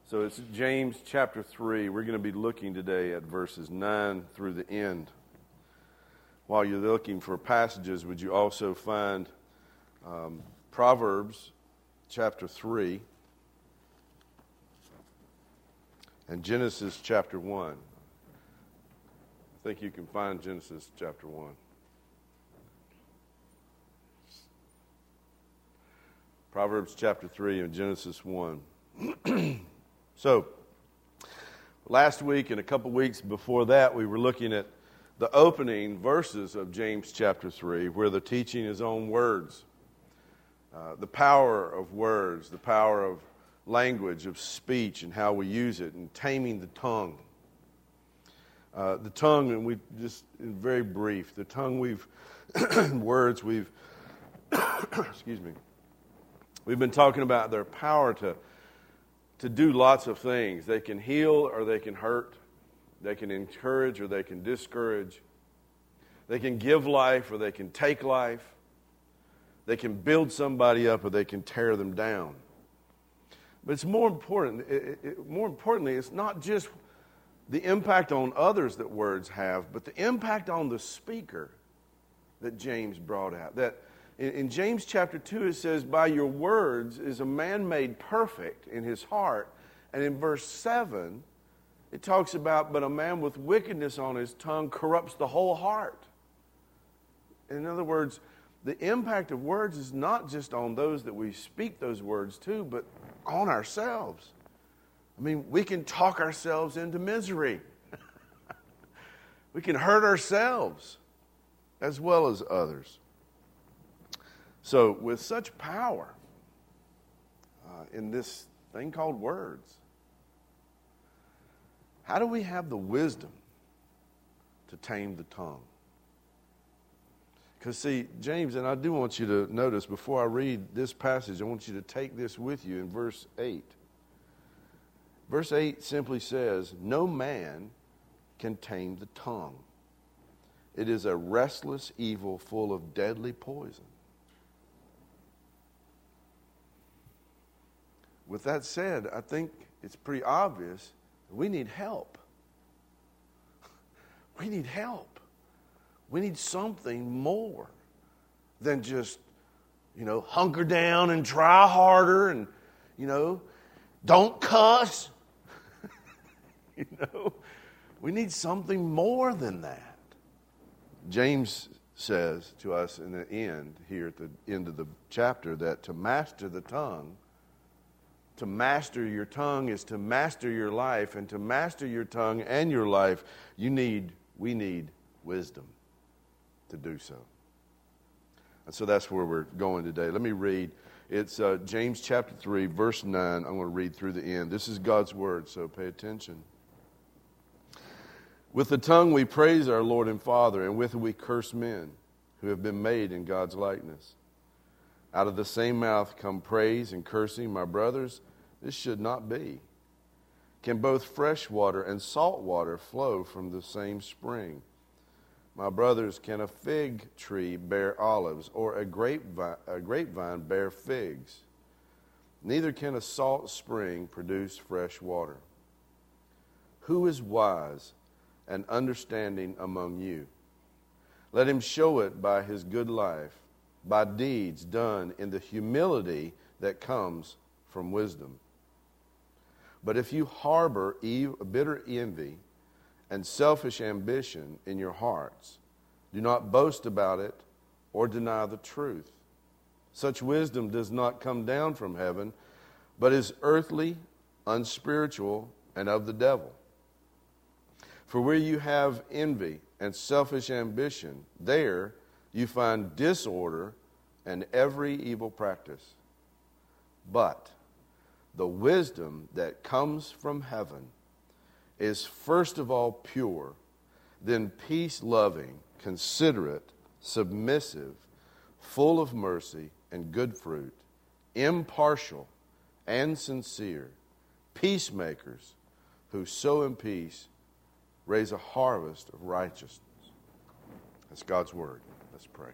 So it's James chapter 3. We're going to be looking today at verses 9 through the end. While you're looking for passages, would you also find Proverbs chapter 3 and Genesis chapter 1. I think you can find Genesis chapter 1. Proverbs chapter 3 and Genesis 1. So, last week and a couple weeks before that, we were looking at the opening verses of James chapter 3, where the teaching is on words. The power of words, the power of language, of speech, and how we use it, and taming the tongue. The tongue, and we just, in very brief, the tongue words we've, excuse me, we've been talking about their power to do lots of things. They can heal or they can hurt. They can encourage or they can discourage. They can give life or they can take life. They can build somebody up or they can tear them down. But it's more important. More importantly, it's not just the impact on others that words have, but the impact on the speaker that James brought out. That in James chapter 2, it says, by your words is a man made perfect in his heart. And in verse 7, it talks about, but a man with wickedness on his tongue corrupts the whole heart. In other words, the impact of words is not just on those that we speak those words to, but on ourselves. I mean, we can talk ourselves into misery. We can hurt ourselves as well as others. So, with such power in this thing called words, how do we have the wisdom to tame the tongue? Because, see, James, and I do want you to notice before I read this passage, I want you to take this with you in verse 8. Verse 8 simply says, no man can tame the tongue. It is a restless evil full of deadly poison. With that said, I think it's pretty obvious we need help. We need help. We need something more than just, hunker down and try harder and, don't cuss. We need something more than that. James says to us in the end, here at the end of the chapter, that to master the tongue, to master your tongue is to master your life, and to master your tongue and your life, we need wisdom to do so. And so that's where we're going today. Let me read. It's James chapter 3, verse 9. I'm going to read through the end. This is God's word, so pay attention. With the tongue we praise our Lord and Father, and with it we curse men who have been made in God's likeness. Out of the same mouth come praise and cursing. My brothers, this should not be. Can both fresh water and salt water flow from the same spring? My brothers, can a fig tree bear olives, or a grapevine bear figs? Neither can a salt spring produce fresh water. Who is wise and understanding among you? Let him show it by his good life, by deeds done in the humility that comes from wisdom. But if you harbor bitter envy and selfish ambition in your hearts, do not boast about it or deny the truth. Such wisdom does not come down from heaven, but is earthly, unspiritual, and of the devil. For where you have envy and selfish ambition, there you find disorder and every evil practice. But the wisdom that comes from heaven is first of all pure, then peace-loving, considerate, submissive, full of mercy and good fruit, impartial and sincere, peacemakers who sow in peace raise a harvest of righteousness. That's God's word. Let's pray.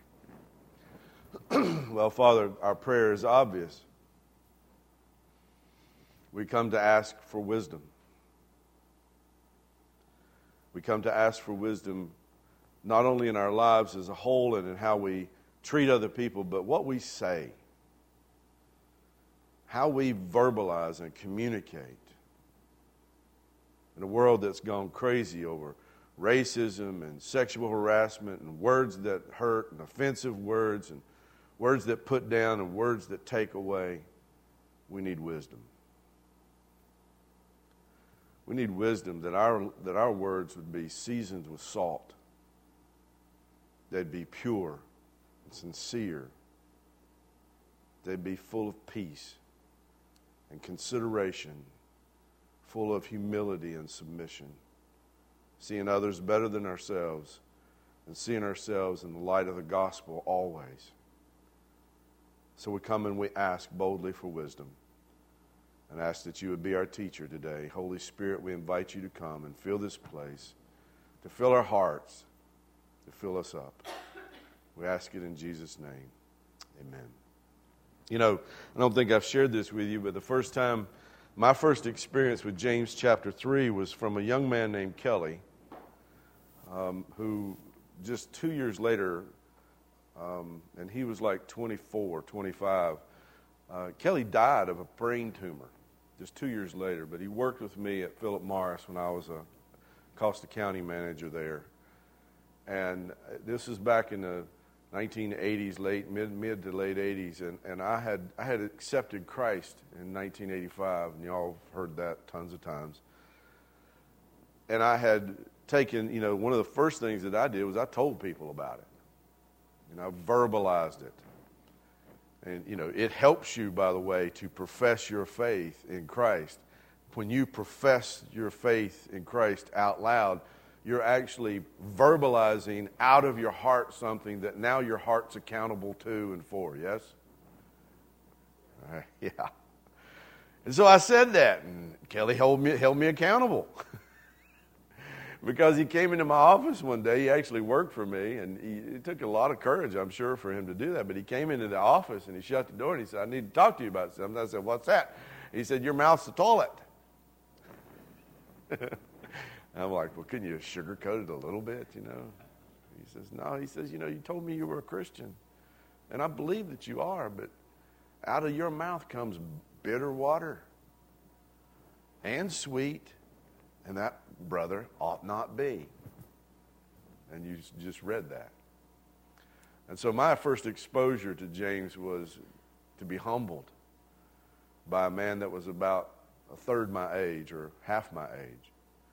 Well, Father, our prayer is obvious. We come to ask for wisdom. We come to ask for wisdom not only in our lives as a whole and in how we treat other people, but what we say, how we verbalize and communicate. In a world that's gone crazy over racism and sexual harassment and words that hurt and offensive words and words that put down and words that take away, we need wisdom. We need wisdom that our words would be seasoned with salt. They'd be pure and sincere. They'd be full of peace and consideration, full of humility and submission, seeing others better than ourselves and seeing ourselves in the light of the gospel always. So we come and we ask boldly for wisdom and ask that you would be our teacher today. Holy Spirit, we invite you to come and fill this place, to fill our hearts, to fill us up. We ask it in Jesus' name. Amen. You know, I don't think I've shared this with you, but my first experience with James chapter 3 was from a young man named Kelly, who just 2 years later, and he was like 24, 25, Kelly died of a brain tumor just 2 years later, but he worked with me at Philip Morris when I was a Costa County manager there. And this is back in the 1980s, mid to late 80s, and I had accepted Christ in 1985, and y'all have heard that tons of times. And I had taken, one of the first things that I did was I told people about it, and I verbalized it. And, it helps you, by the way, to profess your faith in Christ. When you profess your faith in Christ out loud, you're actually verbalizing out of your heart something that now your heart's accountable to and for, yes? Yeah. And so I said that, and Kelly held me accountable. Because he came into my office one day. He actually worked for me, and it took a lot of courage, I'm sure, for him to do that. But he came into the office, and he shut the door, and he said, I need to talk to you about something. I said, what's that? He said, your mouth's the toilet. I'm like, well, couldn't you sugarcoat it a little bit, He says, no. He says, you told me you were a Christian, and I believe that you are, but out of your mouth comes bitter water and sweet, and that, brother, ought not be. And you just read that. And so my first exposure to James was to be humbled by a man that was about a third my age or half my age.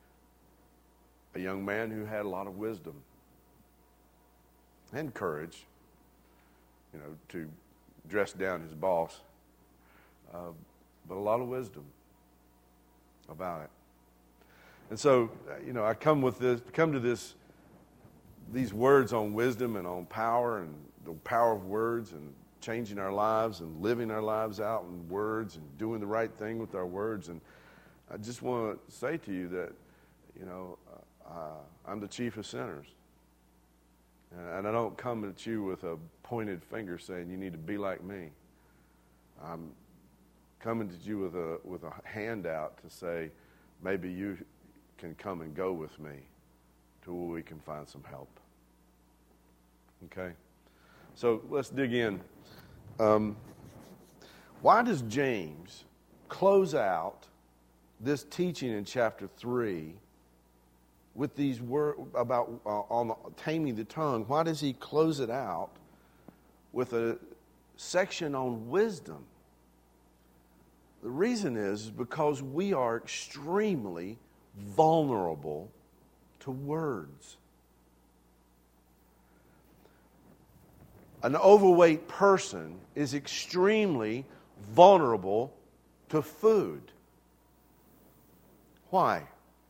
A young man who had a lot of wisdom and courage, to dress down his boss, but a lot of wisdom about it. And so, I come to these words on wisdom and on power and the power of words and changing our lives and living our lives out in words and doing the right thing with our words. And I just want to say to you that, I'm the chief of sinners. And I don't come at you with a pointed finger saying you need to be like me. I'm coming to you with a handout to say maybe you can come and go with me to where we can find some help. Okay? So let's dig in. Why does James close out this teaching in chapter 3 with these words about on taming the tongue? Why does he close it out with a section on wisdom? The reason is because we are extremely vulnerable to words. An overweight person is extremely vulnerable to food. Why?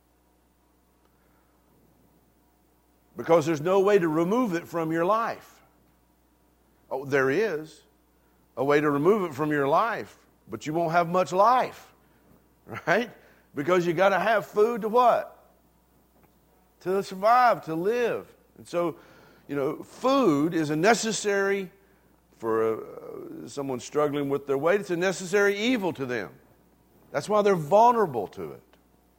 Because there's no way to remove it from your life. Oh, there is a way to remove it from your life, but you won't have much life, right? Because you got to have food to what? To survive, to live. And so, food is a necessary for someone struggling with their weight. It's a necessary evil to them. That's why they're vulnerable to it.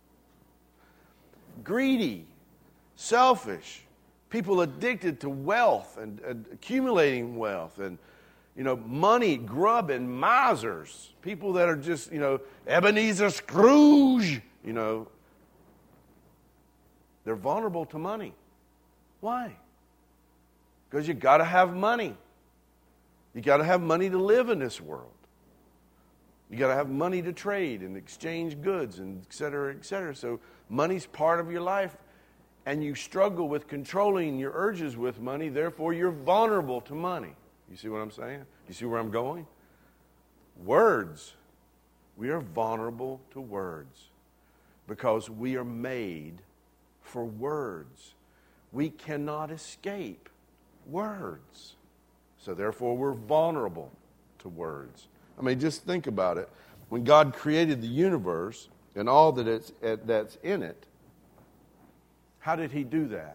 Greedy, selfish, people addicted to wealth and accumulating wealth and, money grubbing misers, people that are just, Ebenezer Scrooge, they're vulnerable to money. Why? Because you got to have money. You got to have money to live in this world. You got to have money to trade and exchange goods and et cetera, et cetera. So money's part of your life, and you struggle with controlling your urges with money. Therefore, you're vulnerable to money. You see what I'm saying? You see where I'm going? Words. We are vulnerable to words because we are made for words. We cannot escape words. So therefore, we're vulnerable to words. I mean, just think about it. When God created the universe and all that's in it, how did He do that?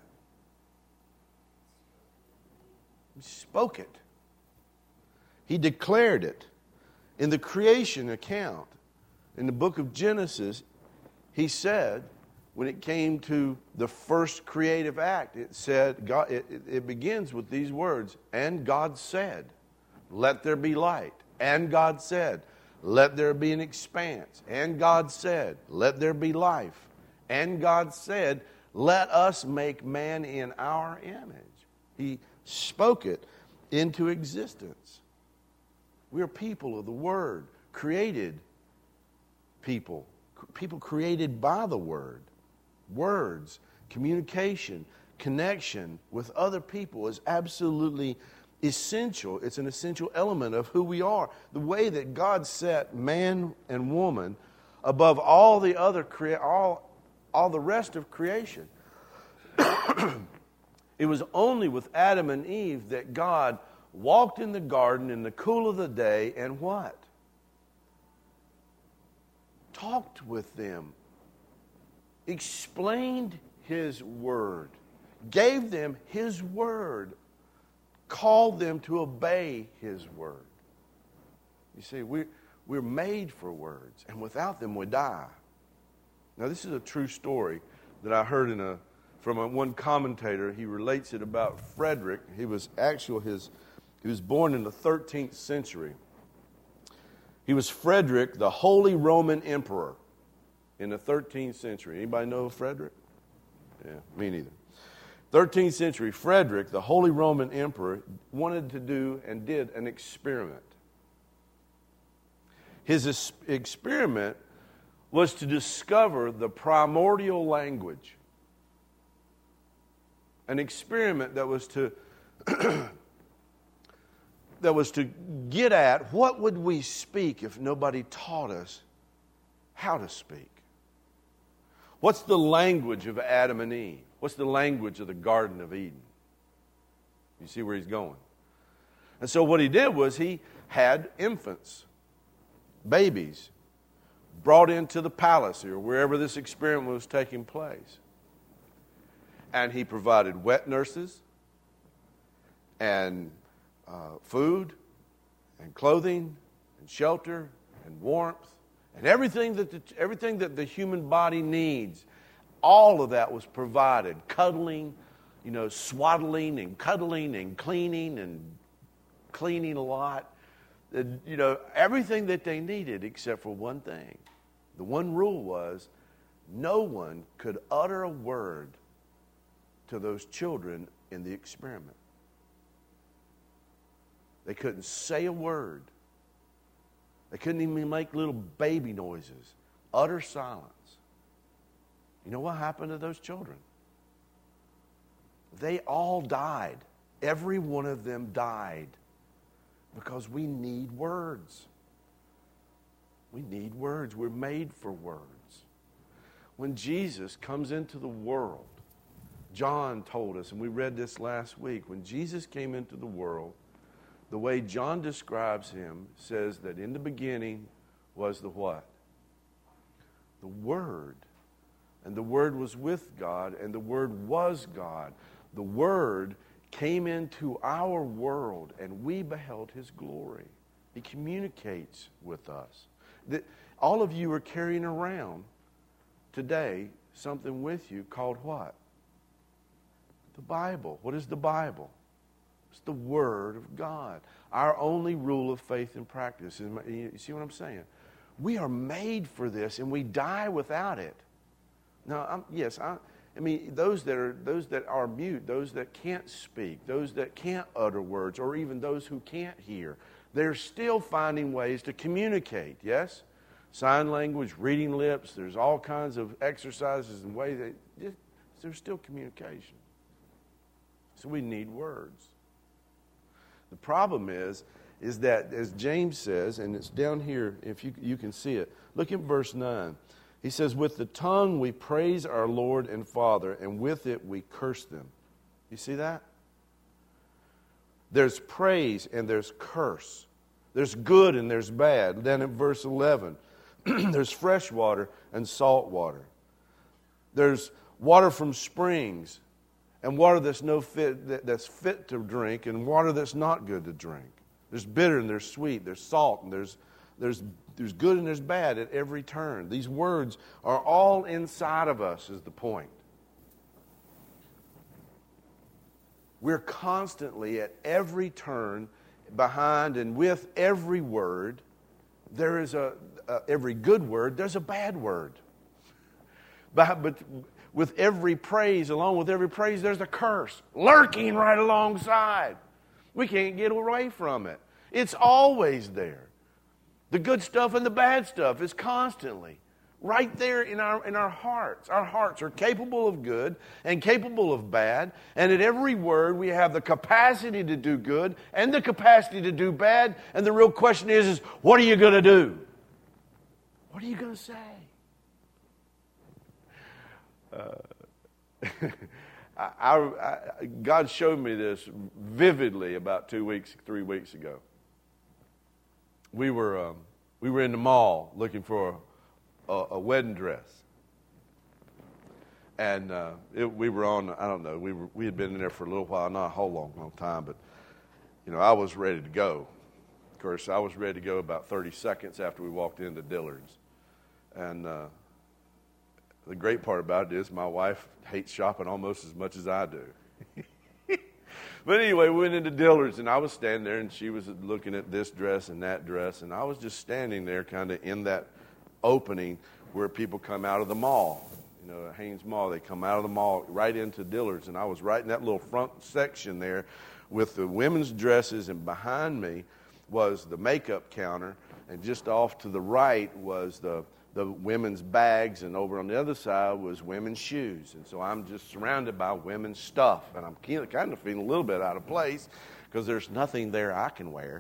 He spoke it. He declared it. In the creation account, in the book of Genesis, He said, when it came to the first creative act, it said, God, it begins with these words, and God said, let there be light. And God said, let there be an expanse. And God said, let there be life. And God said, let us make man in our image. He spoke it into existence. We are people of the Word, created people created by the Word. Words, communication, connection with other people is absolutely essential. It's an essential element of who we are. The way that God set man and woman above all the other all the rest of creation. It was only with Adam and Eve that God walked in the garden in the cool of the day and what? Talked with them. Explained His Word. Gave them His Word. Called them to obey His Word. You see, we're made for words, and without them we die. Now, this is a true story that I heard from one commentator. He relates it about Frederick. He was born in the 13th century. He was Frederick, the Holy Roman Emperor, in the 13th century. Anybody know Frederick? Yeah, me neither. 13th century, Frederick, the Holy Roman Emperor, wanted to do and did an experiment. His experiment was to discover the primordial language. An experiment that was to get at what would we speak if nobody taught us how to speak. What's the language of Adam and Eve? What's the language of the Garden of Eden? You see where he's going. And so what he did was he had infants, babies, brought into the palace or wherever this experiment was taking place. And he provided wet nurses and food and clothing and shelter and warmth and everything that the human body needs. All of that was provided. Cuddling, swaddling and cuddling and cleaning a lot. Everything that they needed except for one thing. The one rule was no one could utter a word to those children in the experiment. They couldn't say a word. They couldn't even make little baby noises. Utter silence. You know what happened to those children? They all died. Every one of them died because we need words. We need words. We're made for words. When Jesus comes into the world, John told us, and we read this last week, when Jesus came into the world, the way John describes him says that in the beginning was the what? The Word. And the Word was with God, and the Word was God. The Word came into our world, and we beheld His glory. He communicates with us. All of you are carrying around today something with you called what? The Bible. What is the Bible? It's the Word of God. Our only rule of faith and practice. You see what I'm saying? We are made for this, and we die without it. Now, I mean, those that are mute, those that can't speak, those that can't utter words, or even those who can't hear, they're still finding ways to communicate, yes? Sign language, reading lips, there's all kinds of exercises and ways that there's still communication. So we need words. The problem is that, as James says, and it's down here, if you can see it, look at verse 9. He says, with the tongue we praise our Lord and Father, and with it we curse them. You see that? There's praise and there's curse. There's good and there's bad. Then in verse 11, there's fresh water and salt water. There's water from springs and water that's fit to drink, and water that's not good to drink. There's bitter and there's sweet. There's salt and there's good and there's bad at every turn. These words are all inside of us, is the point. We're constantly at every turn, behind and with every word. There is every good word, there's a bad word. But with every praise, along with every praise, there's a curse lurking right alongside. We can't get away from it. It's always there. The good stuff and the bad stuff is constantly right there in our hearts. Our hearts are capable of good and capable of bad. And at every word, we have the capacity to do good and the capacity to do bad. And the real question is what are you going to do? What are you going to say? God showed me this vividly about 3 weeks ago. We were in the mall looking for a wedding dress, and we were on. I don't know. We had been in there for a little while, not a whole long time, but I was ready to go. Of course, I was ready to go about 30 seconds after we walked into Dillard's, and the great part about it is my wife hates shopping almost as much as I do. But anyway, we went into Dillard's, and I was standing there, and she was looking at this dress and that dress, and I was just standing there kind of in that opening where people come out of the mall. Haynes Mall, they come out of the mall right into Dillard's, and I was right in that little front section there with the women's dresses, and behind me was the makeup counter, and just off to the right was the women's bags, and over on the other side was women's shoes. And so I'm just surrounded by women's stuff, and I'm kind of feeling a little bit out of place because there's nothing there I can wear.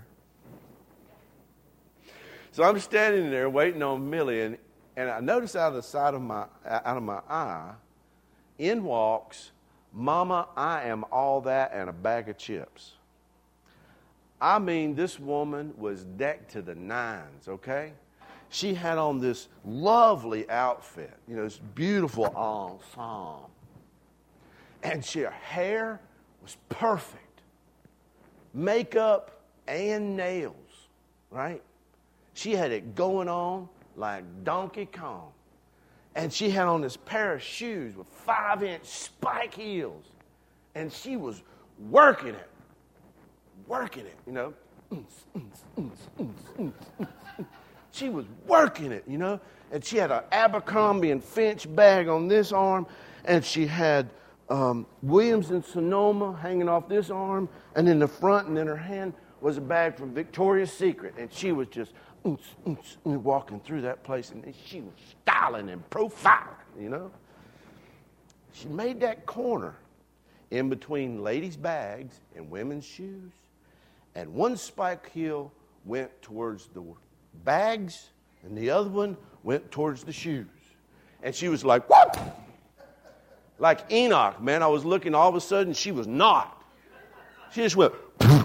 So I'm standing there waiting on Millie, and I notice out of the side of my eye, in walks Mama, I am all that and a bag of chips. I mean, this woman was decked to the nines, okay? She had on this lovely outfit, this beautiful ensemble. And her hair was perfect. Makeup and nails, right? She had it going on like Donkey Kong. And she had on this pair of shoes with 5-inch spike heels. And she was working it, She was working it, and she had an Abercrombie and Finch bag on this arm, and she had Williams and Sonoma hanging off this arm, and in the front and in her hand was a bag from Victoria's Secret, and she was just walking through that place, and she was styling and profiling, She made that corner in between ladies' bags and women's shoes, and one spike heel went towards the bags, and the other one went towards the shoes. And she was like, what? Like Enoch, man. I was looking, all of a sudden, she was not. She just went,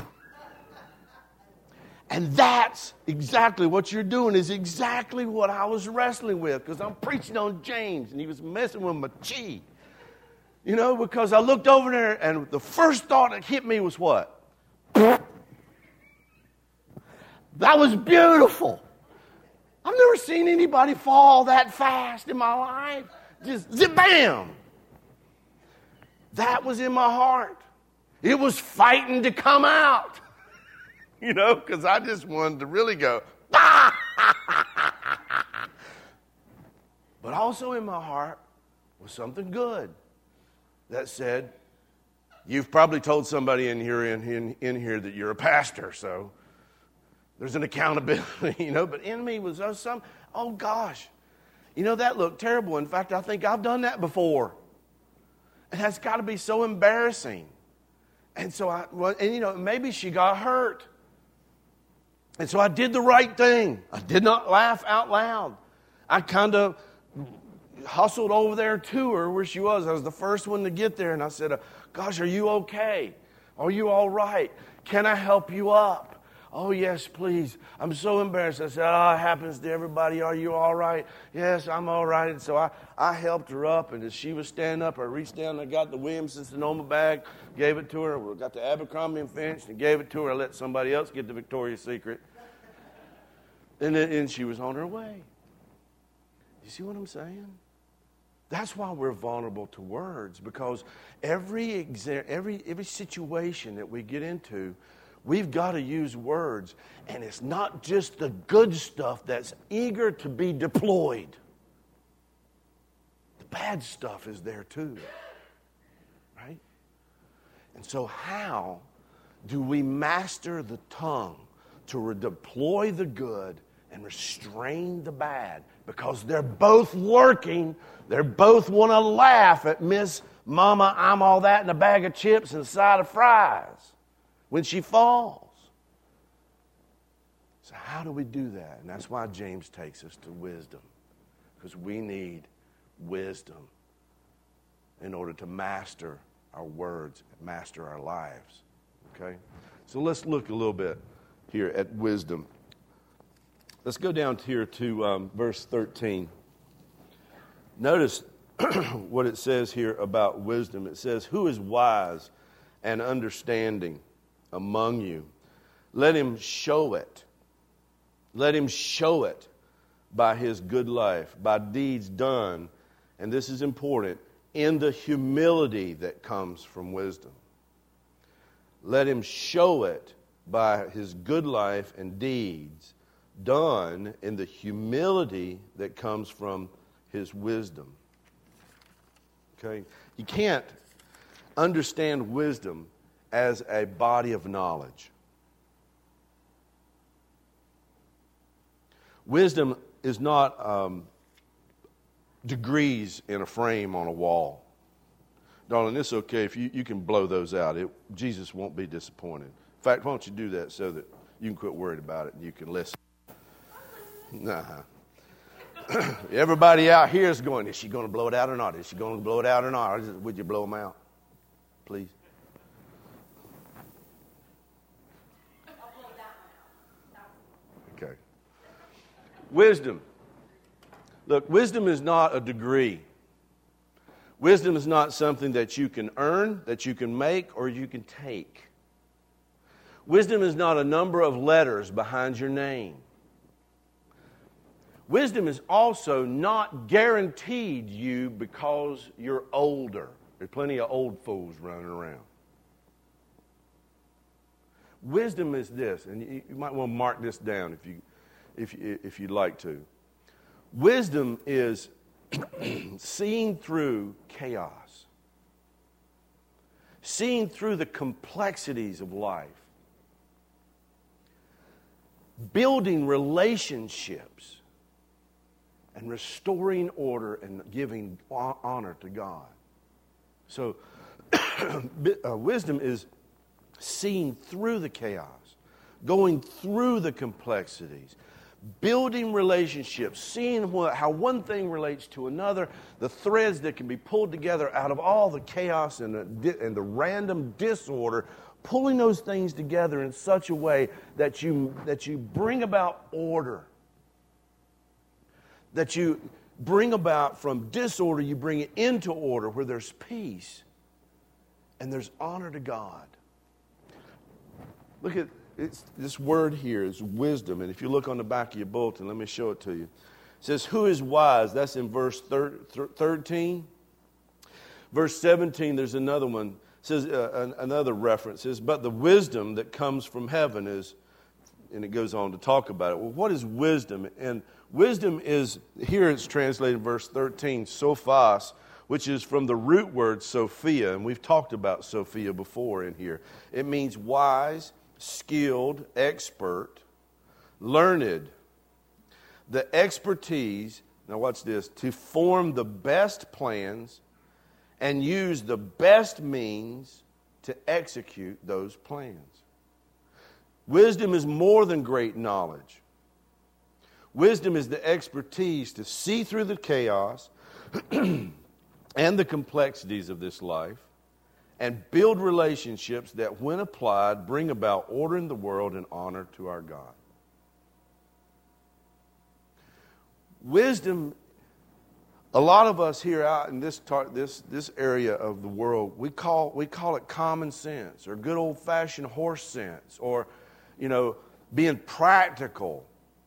and that's exactly what you're doing, is exactly what I was wrestling with, because I'm preaching on James, and he was messing with my chi. Because I looked over there, and the first thought that hit me was what? That was beautiful. I've never seen anybody fall that fast in my life. Just zip, bam. That was in my heart. It was fighting to come out. Because I just wanted to really go, ah! But also in my heart was something good that said, you've probably told somebody in here that you're a pastor, so there's an accountability, But in me was oh gosh, that looked terrible. In fact, I think I've done that before. And that's got to be so embarrassing. And so maybe she got hurt. And so I did the right thing. I did not laugh out loud. I kind of hustled over there to her where she was. I was the first one to get there. And I said, gosh, are you okay? Are you all right? Can I help you up? Oh, yes, please. I'm so embarrassed. I said, it happens to everybody. Are you all right? Yes, I'm all right. And so I helped her up. And as she was standing up, I reached down and I got the Williamson-Sonoma bag, gave it to her. We got the Abercrombie & Finch and gave it to her. I let somebody else get the Victoria's Secret. And she was on her way. You see what I'm saying? That's why we're vulnerable to words, because every situation that we get into, we've got to use words. And it's not just the good stuff that's eager to be deployed. The bad stuff is there too. Right? And so how do we master the tongue to deploy the good and restrain the bad? Because they're both lurking. They both want to laugh at Miss Mama, I'm all that, and a bag of chips and a side of fries when she falls. So how do we do that? And that's why James takes us to wisdom. Because we need wisdom in order to master our words, master our lives. Okay? So let's look a little bit here at wisdom. Let's go down here to verse 13. Notice what it says here about wisdom. It says, who is wise and understanding among you? Let him show it. Let him show it by his good life, by deeds done, and this is important, in the humility that comes from wisdom. Let him show it by his good life and deeds done in the humility that comes from his wisdom. Okay? You can't understand wisdom as a body of knowledge. Wisdom is not degrees in a frame on a wall. Darling, it's okay if you can blow those out. Jesus won't be disappointed. In fact, why don't you do that so that you can quit worried about it and you can listen. Nah. Everybody out here is going, is she going to blow it out or not? Is she going to blow it out or not? Would you blow them out? Please. Okay. Wisdom. Look, wisdom is not a degree. Wisdom is not something that you can earn, that you can make, or you can take. Wisdom is not a number of letters behind your name. Wisdom is also not guaranteed you because you're older. There's plenty of old fools running around. Wisdom is this, and you might want to mark this down if you'd like to. Wisdom is seeing through chaos, seeing through the complexities of life, building relationships, and restoring order and giving honor to God. So, wisdom is seeing through the chaos, going through the complexities, building relationships, seeing how one thing relates to another, the threads that can be pulled together out of all the chaos and the random disorder, pulling those things together in such a way that you bring about order. That you bring about from disorder, you bring it into order where there's peace and there's honor to God. Look at this word here is wisdom. And if you look on the back of your bulletin, let me show it to you. It says, who is wise? That's in verse 13. Verse 17, there's another one. It says, another reference says, but the wisdom that comes from heaven is, and it goes on to talk about it. Well, what is wisdom? And wisdom is, here it's translated in verse 13, sophos, which is from the root word Sophia. And we've talked about Sophia before in here. It means wise, skilled, expert, learned. The expertise, now watch this, to form the best plans and use the best means to execute those plans. Wisdom is more than great knowledge. Wisdom is the expertise to see through the chaos and the complexities of this life and build relationships that, when applied, bring about order in the world and honor to our God. Wisdom, a lot of us here out in this area of the world, we call it common sense or good old-fashioned horse sense or, being practical.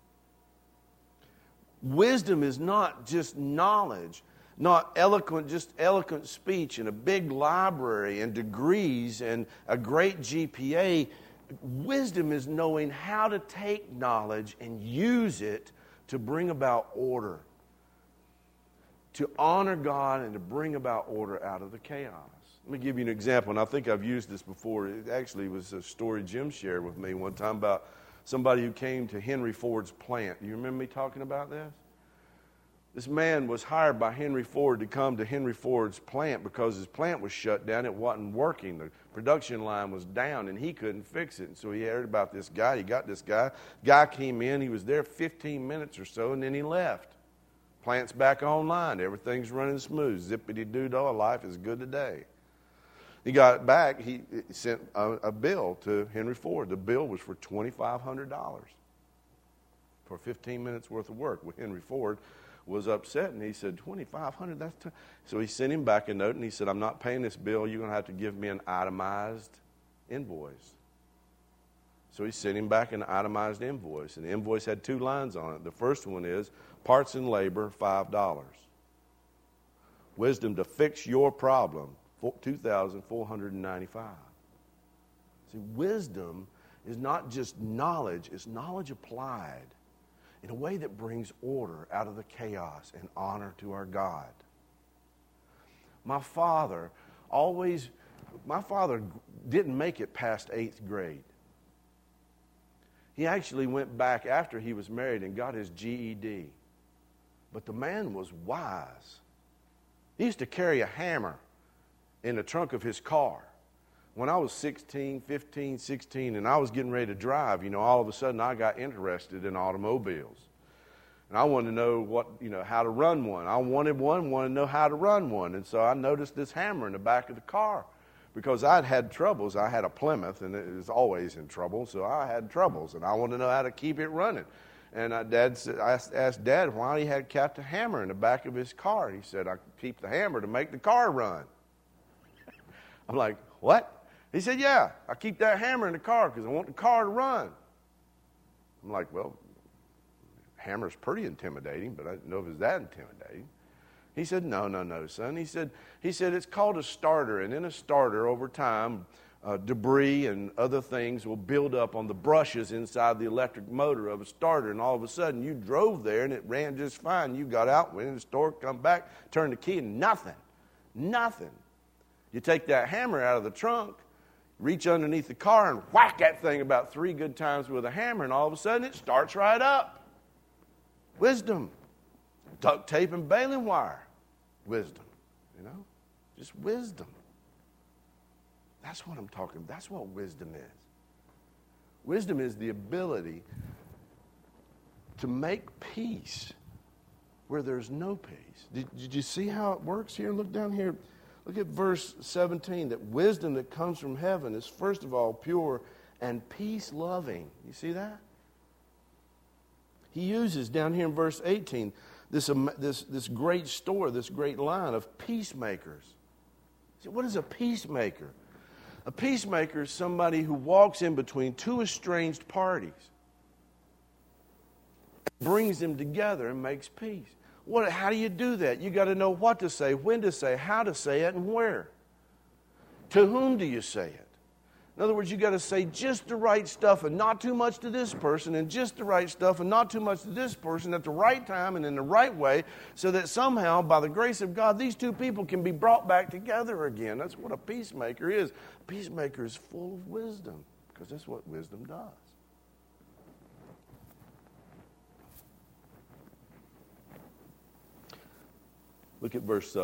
Wisdom is not just knowledge, not eloquent speech and a big library and degrees and a great GPA. Wisdom is knowing how to take knowledge and use it to bring about order, to honor God and to bring about order out of the chaos. Let me give you an example, and I think I've used this before. It actually was a story Jim shared with me one time about somebody who came to Henry Ford's plant. Do you remember me talking about this? This man was hired by Henry Ford to come to Henry Ford's plant because his plant was shut down. It wasn't working. The production line was down, and he couldn't fix it. And so he heard about this guy. He got this guy. Guy came in. He was there 15 minutes or so, and then he left. Plant's back online. Everything's running smooth. Zippity-doo-dah. Life is good today. He got back. He sent a bill to Henry Ford. The bill was for $2,500 for 15 minutes worth of work. Well, Henry Ford was upset, and he said, $2,500, that's so he sent him back a note, and he said, I'm not paying this bill. You're going to have to give me an itemized invoice. So he sent him back an itemized invoice, and the invoice had 2 lines on it. The first one is, parts and labor, $5. Wisdom to fix your problem, $2,495. See, wisdom is not just knowledge, it's knowledge applied in a way that brings order out of the chaos and honor to our God. My father didn't make it past 8th grade. He actually went back after he was married and got his GED. But the man was wise. He used to carry a hammer in the trunk of his car. When I was 15, 16, and I was getting ready to drive, all of a sudden I got interested in automobiles. And I wanted to know how to run one. I wanted to know how to run one. And so I noticed this hammer in the back of the car because I'd had troubles. I had a Plymouth, and it was always in trouble, so I had troubles, and I wanted to know how to keep it running. And I asked Dad why he had kept a hammer in the back of his car. He said, I keep the hammer to make the car run. I'm like, what? He said, yeah, I keep that hammer in the car because I want the car to run. I'm like, well, hammer's pretty intimidating, but I don't know if it's that intimidating. He said, no, son. He said it's called a starter, and in a starter, over time, debris and other things will build up on the brushes inside the electric motor of a starter, and all of a sudden you drove there and it ran just fine. You got out, went in the store, come back, turned the key, and nothing. You take that hammer out of the trunk, reach underneath the car and whack that thing about 3 good times with a hammer, and all of a sudden it starts right up. Wisdom. Duct tape and baling wire. Wisdom. Just wisdom. That's what I'm talking about. That's what wisdom is. Wisdom is the ability to make peace where there's no peace. Did you see how it works here? Look down here. Look at verse 17, that wisdom that comes from heaven is first of all pure and peace-loving. You see that? He uses down here in verse 18 this great story, this great line of peacemakers. See, what is a peacemaker? A peacemaker is somebody who walks in between two estranged parties, brings them together and makes peace. How do you do that? You got to know what to say, when to say, how to say it, and where. To whom do you say it? In other words, you got to say just the right stuff and not too much to this person, and just the right stuff and not too much to this person at the right time and in the right way, so that somehow, by the grace of God, these two people can be brought back together again. That's what a peacemaker is. A peacemaker is full of wisdom, because that's what wisdom does. Look at verse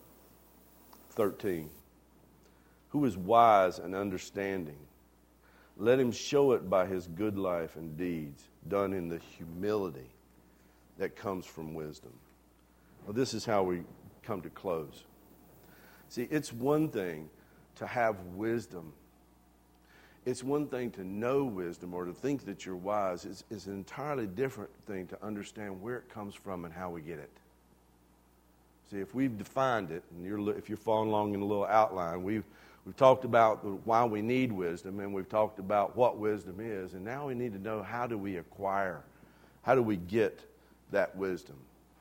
13. Who is wise and understanding? Let him show it by his good life and deeds, done in the humility that comes from wisdom. Well, this is how we come to close. See, it's one thing to have wisdom. It's one thing to know wisdom or to think that you're wise. It's an entirely different thing to understand where it comes from and how we get it. See, if we've defined it, and if you're following along in a little outline, we've talked about why we need wisdom, and we've talked about what wisdom is, and now we need to know how do we acquire, how do we get that wisdom.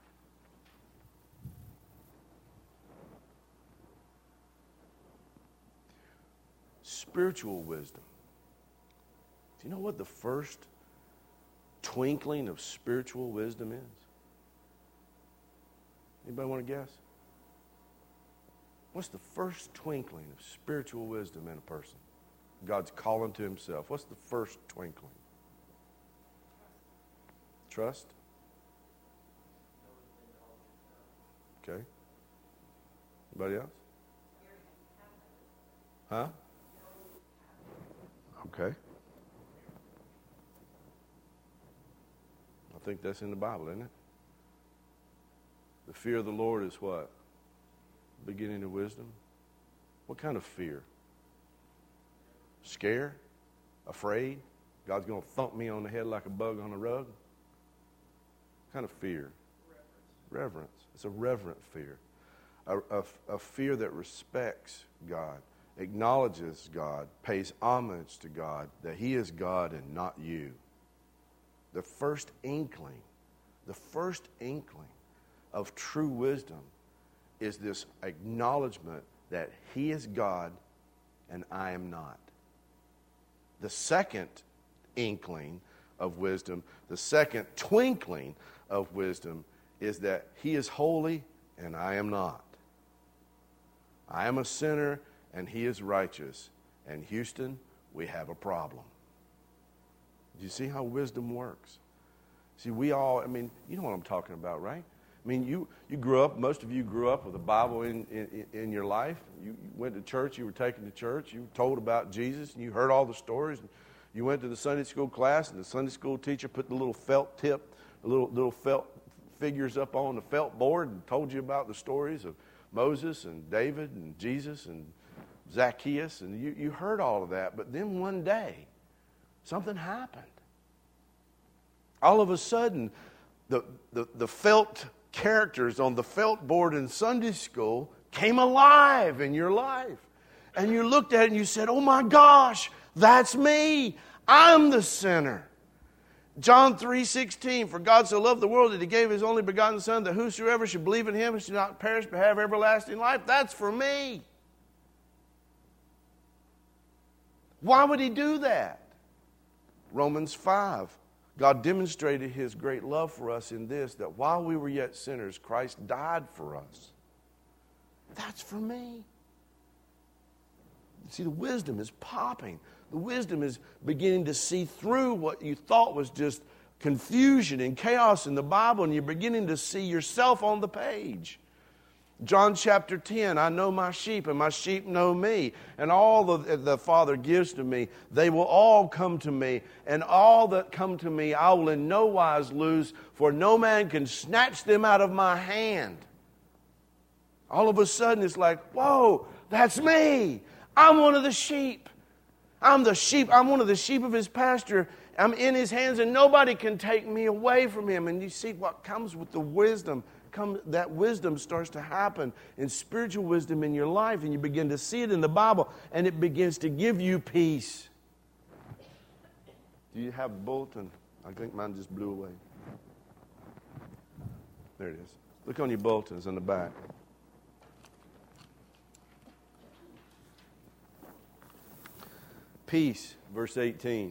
Spiritual wisdom. Do you know what the first twinkling of spiritual wisdom is? Anybody want to guess? What's the first twinkling of spiritual wisdom in a person? God's calling to himself. What's the first twinkling? Trust? Okay. Anybody else? Huh? Okay. I think that's in the Bible, isn't it? The fear of the Lord is what? Beginning of wisdom. What kind of fear? Scared? Afraid? God's going to thump me on the head like a bug on a rug? What kind of fear? Reverence. It's a reverent fear. A fear that respects God, acknowledges God, pays homage to God, that he is God and not you. The first inkling of true wisdom is this acknowledgement that he is God and I am not. The second inkling of wisdom, the second twinkling of wisdom is that he is holy and I am not. I am a sinner and he is righteous. And Houston, we have a problem. Do you see how wisdom works? See, you know what I'm talking about, right? I mean, you grew up, most of you grew up with a Bible in your life. You went to church, you were taken to church, you were told about Jesus, and you heard all the stories. And you went to the Sunday school class, and the Sunday school teacher put the little felt tip, the little felt figures up on the felt board and told you about the stories of Moses and David and Jesus and Zacchaeus, and you heard all of that. But then one day, something happened. All of a sudden, the felt characters on the felt board in Sunday school came alive in your life. And you looked at it and you said, oh my gosh, that's me. I'm the sinner. John 3:16, for God so loved the world that he gave his only begotten Son, that whosoever should believe in him should not perish but have everlasting life. That's for me. Why would he do that? Romans 5. God demonstrated his great love for us in this, that while we were yet sinners, Christ died for us. That's for me. See, the wisdom is popping. The wisdom is beginning to see through what you thought was just confusion and chaos in the Bible, and you're beginning to see yourself on the page. John chapter 10, I know my sheep, and my sheep know me. And all the Father gives to me, they will all come to me. And all that come to me, I will in no wise lose, for no man can snatch them out of my hand. All of a sudden, it's like, whoa, that's me. I'm one of the sheep. I'm the sheep. I'm one of the sheep of his pasture. I'm in his hands, and nobody can take me away from him. And you see what comes with the wisdom that wisdom starts to happen in spiritual wisdom in your life, and you begin to see it in the Bible, and it begins to give you peace. Do you have a bulletin? I think mine just blew away. There it is. Look on your bulletins in the back. Peace, verse 18.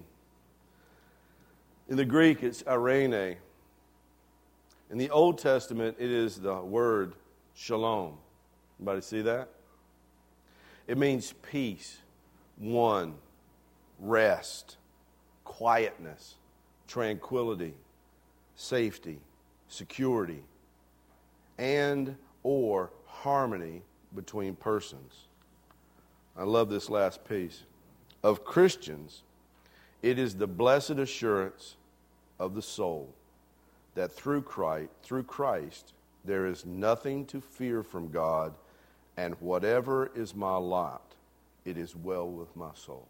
In the Greek, it's eirene. In the Old Testament, it is the word shalom. Anybody see that? It means peace, one, rest, quietness, tranquility, safety, security, and or harmony between persons. I love this last piece. Of Christians, it is the blessed assurance of the soul that through Christ there is nothing to fear from God, and whatever is my lot, it is well with my soul.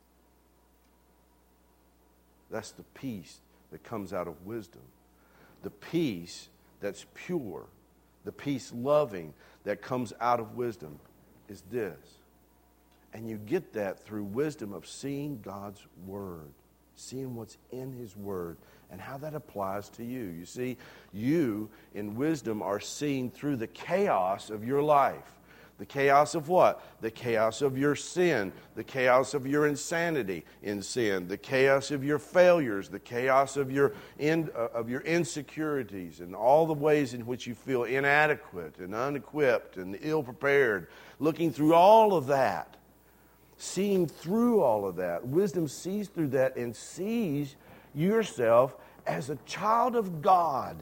That's the peace that comes out of wisdom. The peace that's pure, the peace loving that comes out of wisdom is this. And you get that through wisdom of seeing God's Word, seeing what's in His Word, and how that applies to you. You see, you in wisdom are seeing through the chaos of your life. The chaos of what? The chaos of your sin, the chaos of your insanity in sin, the chaos of your failures, the chaos of your insecurities, and all the ways in which you feel inadequate and unequipped and ill-prepared. Looking through all of that, seeing through all of that, wisdom sees through that and sees yourself as a child of God.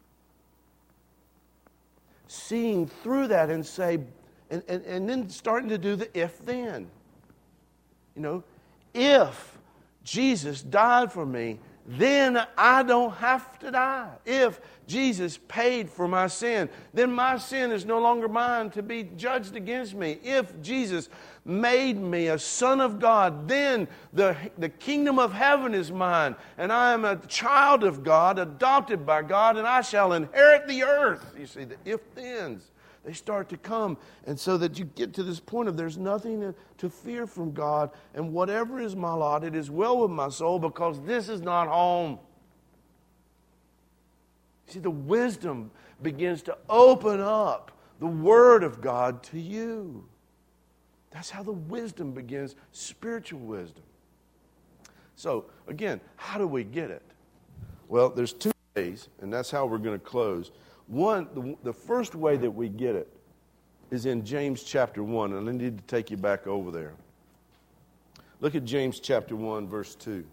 Seeing through that and say, and then starting to do the if-then. You know, if Jesus died for me, then I don't have to die. If Jesus paid for my sin, then my sin is no longer mine to be judged against me. If Jesus made me a son of God, then the kingdom of heaven is mine, and I am a child of God, adopted by God, and I shall inherit the earth. You see, the if-thens, they start to come, and so that you get to this point of there's nothing to fear from God, and whatever is my lot, it is well with my soul, because this is not home. See, the wisdom begins to open up the Word of God to you. That's how the wisdom begins, spiritual wisdom. So, again, how do we get it? Well, there's two ways, and that's how we're going to close. One, the first way that we get it is in James chapter 1, and I need to take you back over there. Look at James chapter 1, verse 2.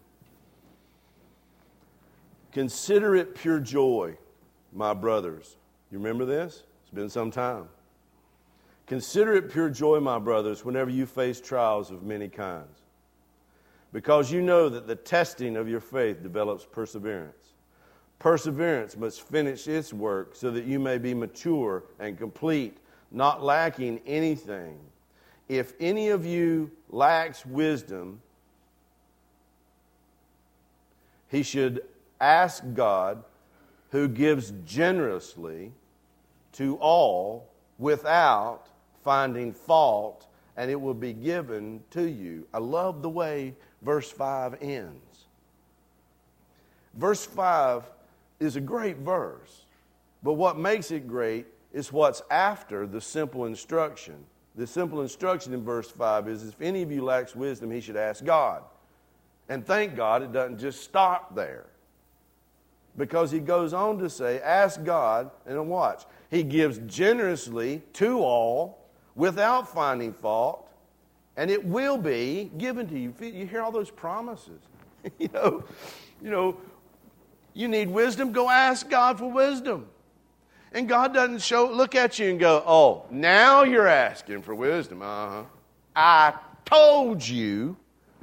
Consider it pure joy, my brothers. You remember this? It's been some time. Consider it pure joy, my brothers, whenever you face trials of many kinds, because you know that the testing of your faith develops perseverance. Perseverance must finish its work so that you may be mature and complete, not lacking anything. If any of you lacks wisdom, he should ask God, who gives generously to all without finding fault, and it will be given to you. I love the way verse 5 ends. Verse 5 is a great verse, but what makes it great is what's after the simple instruction. The simple instruction in verse 5 is, if any of you lacks wisdom, he should ask God. And thank God it doesn't just stop there, because he goes on to say, ask God, and watch, he gives generously to all without finding fault, and it will be given to you. You hear all those promises. You know, you need wisdom, go ask God for wisdom. And God doesn't look at you and go, oh, now you're asking for wisdom. I told you,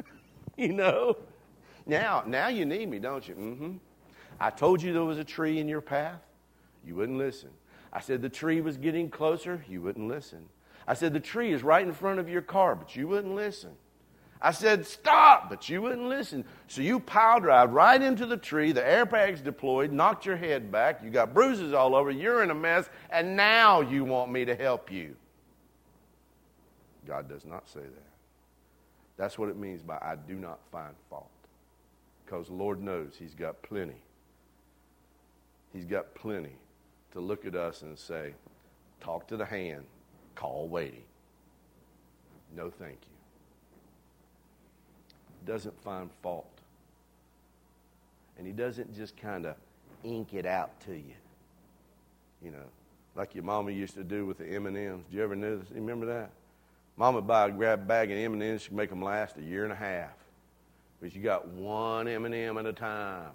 Now you need me, don't you? I told you there was a tree in your path. You wouldn't listen. I said the tree was getting closer. You wouldn't listen. I said the tree is right in front of your car, but you wouldn't listen. I said, stop, but you wouldn't listen. So you pile drive right into the tree, the airbags deployed, knocked your head back, you got bruises all over, you're in a mess, and now you want me to help you. God does not say that. That's what it means by I do not find fault. Because the Lord knows He's got plenty. He's got plenty to look at us and say, talk to the hand, call waiting. No thank you. Doesn't find fault. And He doesn't just kind of ink it out to you. You know, like your mama used to do with the M&Ms. Did you ever know this? You remember that? Mama would grab a bag of M&Ms, she'd make them last a year and a half. But you got one M&M at a time.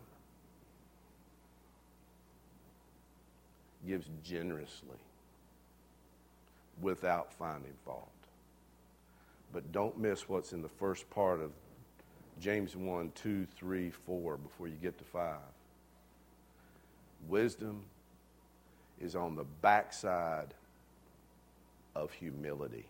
Gives generously without finding fault. But don't miss what's in the first part of James 1, 2, 3, 4 before you get to 5. Wisdom is on the backside of humility.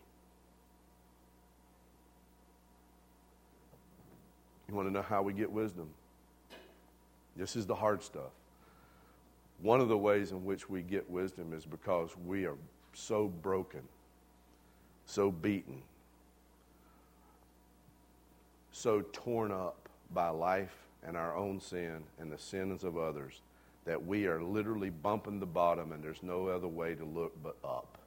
You want to know how we get wisdom? This is the hard stuff. One of the ways in which we get wisdom is because we are so broken, so beaten, so torn up by life and our own sin and the sins of others that we are literally bumping the bottom and there's no other way to look but up.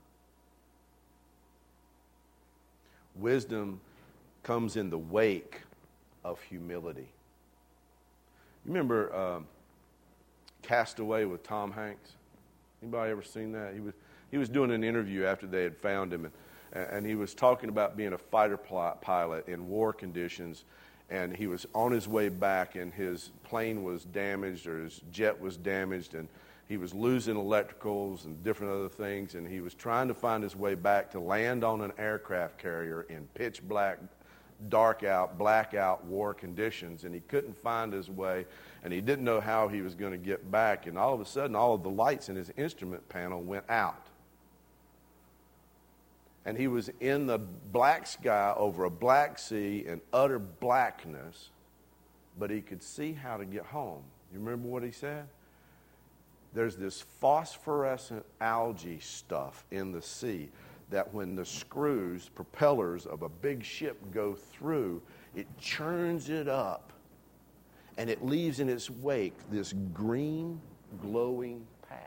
Wisdom comes in the wake of humility. You remember Castaway with Tom Hanks? Anybody ever seen that? He was doing an interview after they had found him, and he was talking about being a fighter pilot in war conditions, and he was on his way back, and his plane was damaged, or his jet was damaged, and he was losing electricals and different other things, and he was trying to find his way back to land on an aircraft carrier in pitch black, dark out, blackout war conditions, and he couldn't find his way, and he didn't know how he was going to get back, and all of a sudden all of the lights in his instrument panel went out. And he was in the black sky over a black sea in utter blackness, but he could see how to get home. You remember what he said? There's this phosphorescent algae stuff in the sea that when the screws, propellers of a big ship go through, it churns it up, and it leaves in its wake this green, glowing path.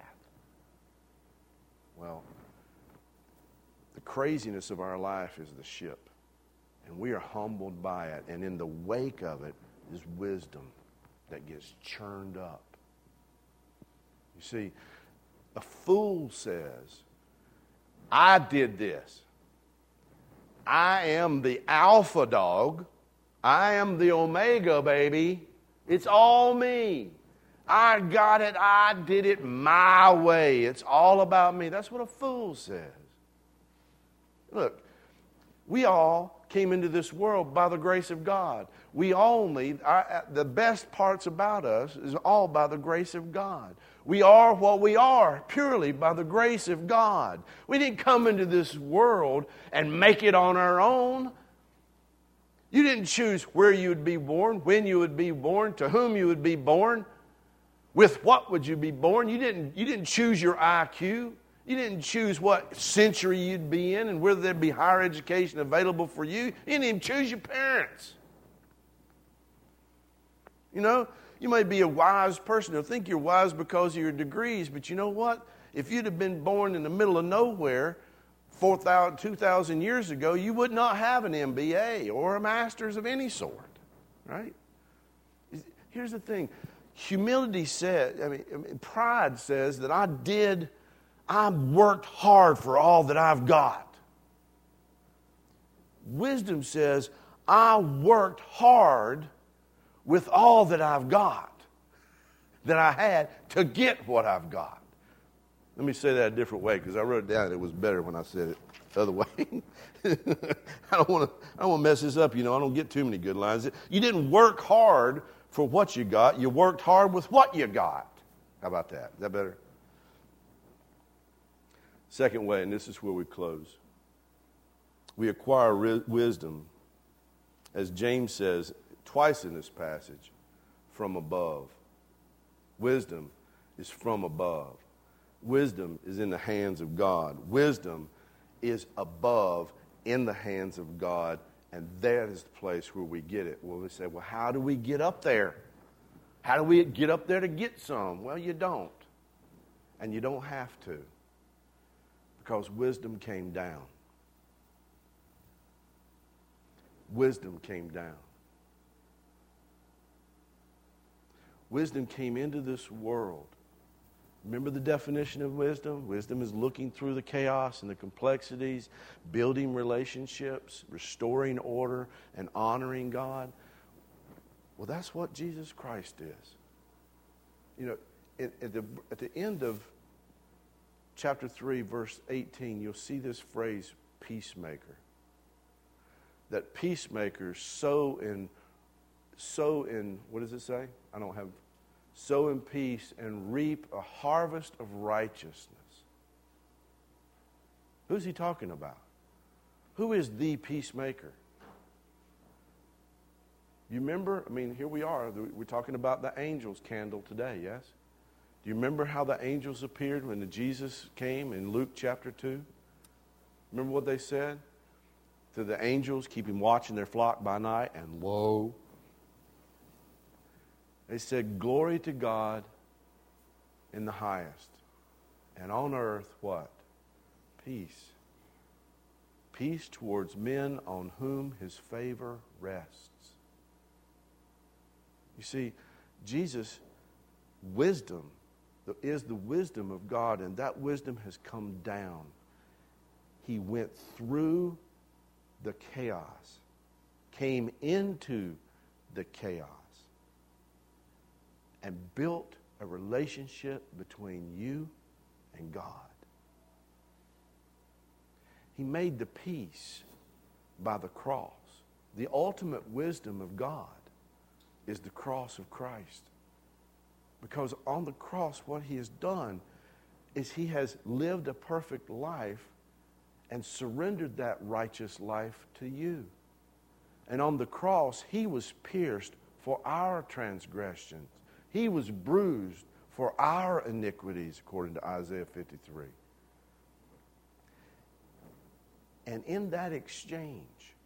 Well, the craziness of our life is the ship, and we are humbled by it, and in the wake of it is wisdom that gets churned up. You see, a fool says, I did this. I am the alpha dog. I am the omega, baby. It's all me. I got it. I did it my way. It's all about me. That's what a fool says. Look, we all came into this world by the grace of God. The best parts about us is all by the grace of God. We are what we are purely by the grace of God. We didn't come into this world and make it on our own. You didn't choose where you would be born, when you would be born, to whom you would be born, with what would you be born. You didn't choose your IQ. You didn't choose what century you'd be in and whether there'd be higher education available for you. You didn't even choose your parents. You know, you may be a wise person or think you're wise because of your degrees, but you know what? If you'd have been born in the middle of nowhere 2,000 years ago, you would not have an MBA or a master's of any sort, right? Here's the thing. Humility pride says that I worked hard for all that I've got. Wisdom says, I worked hard with all that I've got, that I had to get what I've got. Let me say that a different way because I wrote it down. It was better when I said it the other way. I don't want to mess this up. You know, I don't get too many good lines. You didn't work hard for what you got. You worked hard with what you got. How about that? Is that better? Second way, and this is where we close. We acquire wisdom as James says twice in this passage, from above. Wisdom is from above. Wisdom is in the hands of God. Wisdom is above, in the hands of God, and that is the place where we get it. Well, we say, well, how do we get up there? How do we get up there to get some? Well, you don't. And you don't have to, because wisdom came down. Wisdom came down. Wisdom came into this world. Remember the definition of wisdom? Wisdom is looking through the chaos and the complexities, building relationships, restoring order, and honoring God. Well, that's what Jesus Christ is. You know, at the end of chapter 3, verse 18, you'll see this phrase, peacemaker. That peacemakers sow in, what does it say? Sow in peace and reap a harvest of righteousness. Who's he talking about? Who is the peacemaker? You remember? I mean, here we are. We're talking about the angels' candle today, yes? Do you remember how the angels appeared when Jesus came in Luke chapter 2? Remember what they said? To the angels, keeping watch in their flock by night, and lo, they said, glory to God in the highest. And on earth, what? Peace. Peace towards men on whom his favor rests. You see, Jesus' wisdom is the wisdom of God, and that wisdom has come down. He went through the chaos, came into the chaos, and built a relationship between you and God. He made the peace by the cross. The ultimate wisdom of God is the cross of Christ. Because on the cross, what he has done is he has lived a perfect life and surrendered that righteous life to you. And on the cross, he was pierced for our transgressions. He was bruised for our iniquities, according to Isaiah 53. And in that exchange,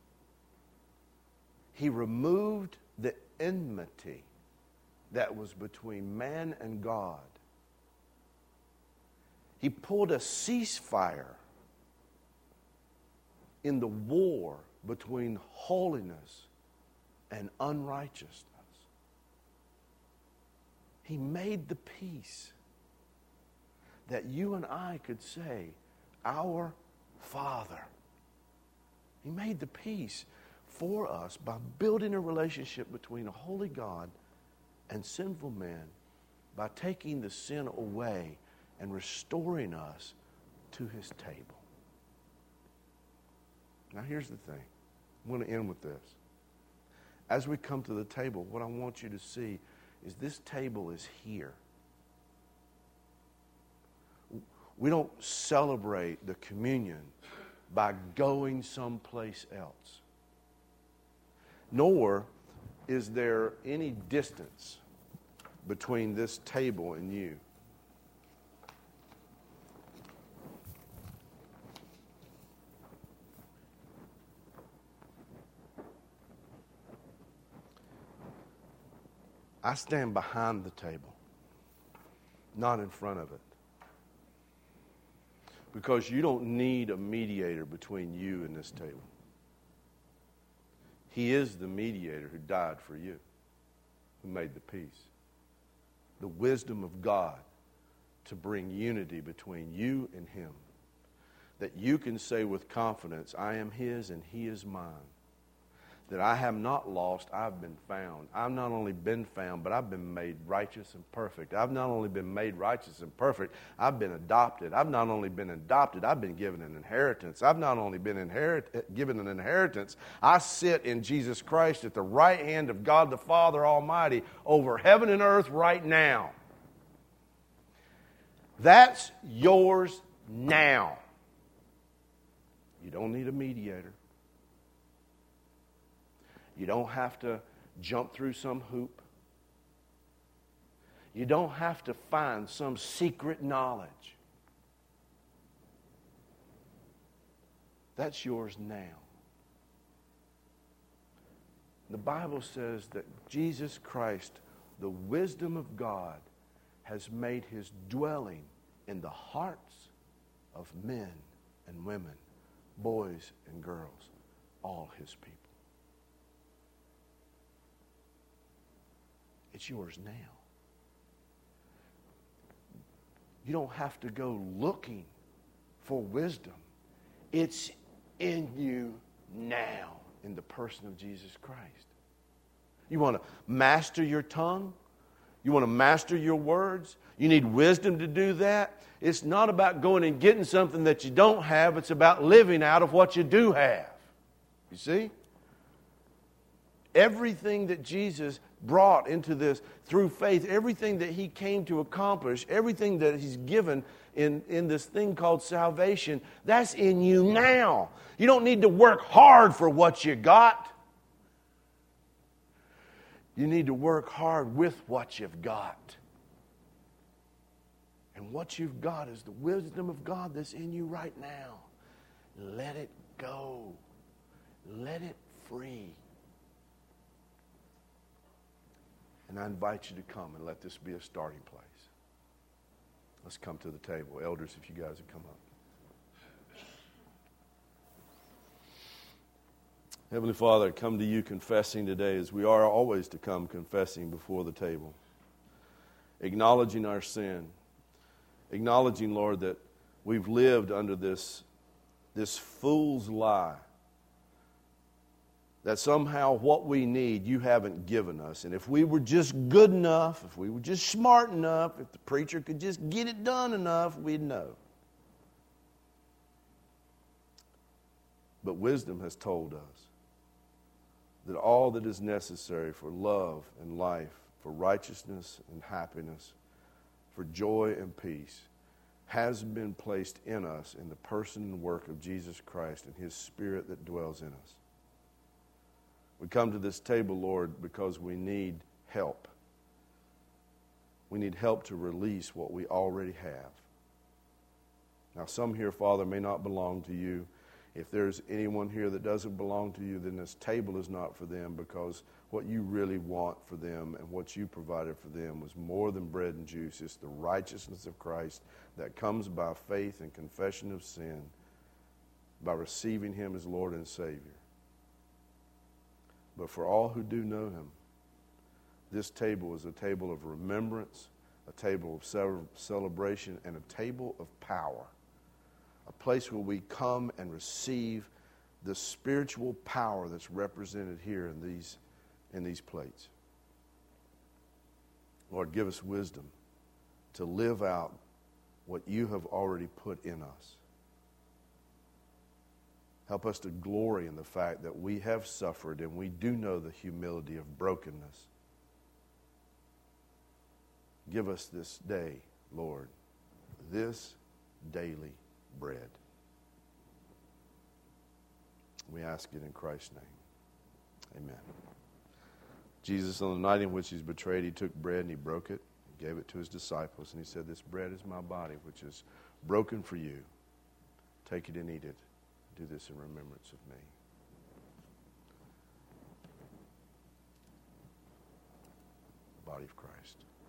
he removed the enmity that was between man and God. He pulled a ceasefire in the war between holiness and unrighteousness. He made the peace that you and I could say, our Father. He made the peace for us by building a relationship between a holy God and sinful man, by taking the sin away and restoring us to his table. Now here's the thing. I'm going to end with this. As we come to the table, what I want you to see is this table is here. We don't celebrate the communion by going someplace else. Nor is there any distance between this table and you. I stand behind the table, not in front of it. Because you don't need a mediator between you and this table. He is the mediator who died for you, who made the peace. The wisdom of God to bring unity between you and him. That you can say with confidence, I am his and he is mine. That I have not lost, I've been found. I've not only been found, but I've been made righteous and perfect. I've not only been made righteous and perfect, I've been adopted. I've not only been adopted, I've been given an inheritance. I've not only been given an inheritance, I sit in Jesus Christ at the right hand of God the Father Almighty over heaven and earth right now. That's yours now. You don't need a mediator. You don't have to jump through some hoop. You don't have to find some secret knowledge. That's yours now. The Bible says that Jesus Christ, the wisdom of God, has made his dwelling in the hearts of men and women, boys and girls, all his people. It's yours now. You don't have to go looking for wisdom. It's in you now in the person of Jesus Christ. You want to master your tongue? You want to master your words? You need wisdom to do that? It's not about going and getting something that you don't have. It's about living out of what you do have. You see? Everything that Jesus brought into this through faith, everything that he came to accomplish, everything that he's given in this thing called salvation, that's in you now. You don't need to work hard for what you got. You need to work hard with what you've got. And what you've got is the wisdom of God that's in you right now. Let it go. Let it free. And I invite you to come and let this be a starting place. Let's come to the table. Elders, if you guys would come up. Heavenly Father, I come to you confessing today, as we are always to come confessing before the table. Acknowledging our sin. Acknowledging, Lord, that we've lived under this fool's lie. That somehow what we need, you haven't given us. And if we were just good enough, if we were just smart enough, if the preacher could just get it done enough, we'd know. But wisdom has told us that all that is necessary for love and life, for righteousness and happiness, for joy and peace, has been placed in us in the person and work of Jesus Christ and his Spirit that dwells in us. We come to this table, Lord, because we need help. We need help to release what we already have. Now, some here, Father, may not belong to you. If there's anyone here that doesn't belong to you, then this table is not for them, because what you really want for them and what you provided for them was more than bread and juice. It's the righteousness of Christ that comes by faith and confession of sin, by receiving him as Lord and Savior. But for all who do know him, this table is a table of remembrance, a table of celebration, and a table of power. A place where we come and receive the spiritual power that's represented here in these plates. Lord, give us wisdom to live out what you have already put in us. Help us to glory in the fact that we have suffered and we do know the humility of brokenness. Give us this day, Lord, this daily bread. We ask it in Christ's name. Amen. Jesus, on the night in which he's betrayed, he took bread and he broke it, and gave it to his disciples, and he said, "This bread is my body, which is broken for you. Take it and eat it. Do this in remembrance of me." Body of Christ.